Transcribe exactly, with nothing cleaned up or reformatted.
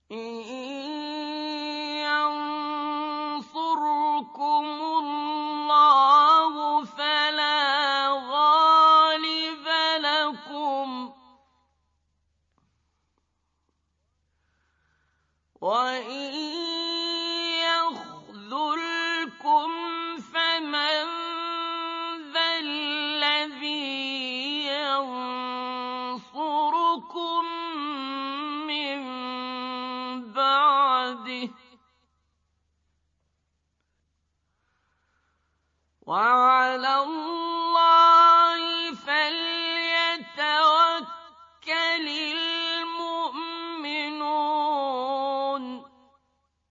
إِن يَنصُرْكُمُ اللَّهُ فَلَا غَالِبَ لَكُمْ ۖ وَإِن يَخْذُلْكُمْ فَمَن ذَا الَّذِي يَنصُرُكُم مِّن بَعْدِهِ ۗ وَعَلَى اللَّهِ